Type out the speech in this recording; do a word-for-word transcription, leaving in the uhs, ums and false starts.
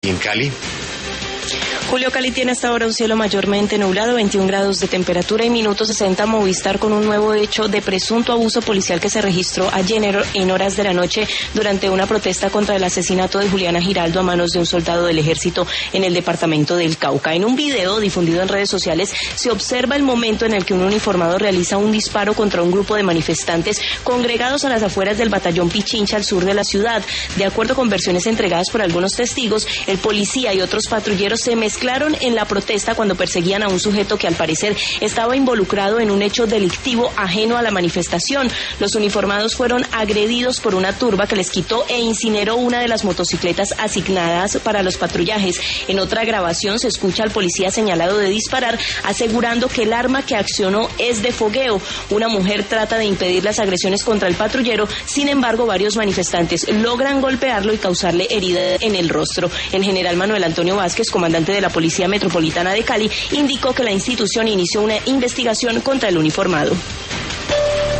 ¿Y en Cali? Julio, Cali tiene hasta ahora un cielo mayormente nublado, veintiún grados de temperatura y minuto sesenta. Movistar con un nuevo hecho de presunto abuso policial que se registró ayer en horas de la noche durante una protesta contra el asesinato de Juliana Giraldo a manos de un soldado del ejército en el departamento del Cauca. En un video difundido en redes sociales se observa el momento en el que un uniformado realiza un disparo contra un grupo de manifestantes congregados a las afueras del batallón Pichincha al sur de la ciudad. De acuerdo con versiones entregadas por algunos testigos, el policía y otros patrulleros se mezclaron en la protesta cuando perseguían a un sujeto que al parecer estaba involucrado en un hecho delictivo ajeno a la manifestación. Los uniformados fueron agredidos por una turba que les quitó e incineró una de las motocicletas asignadas para los patrullajes. En otra grabación se escucha al policía señalado de disparar, asegurando que el arma que accionó es de fogueo. Una mujer trata de impedir las agresiones contra el patrullero, sin embargo varios manifestantes logran golpearlo y causarle herida en el rostro. El general Manuel Antonio Vázquez, comandante de la Policía Metropolitana de Cali, indicó que la institución inició una investigación contra el uniformado.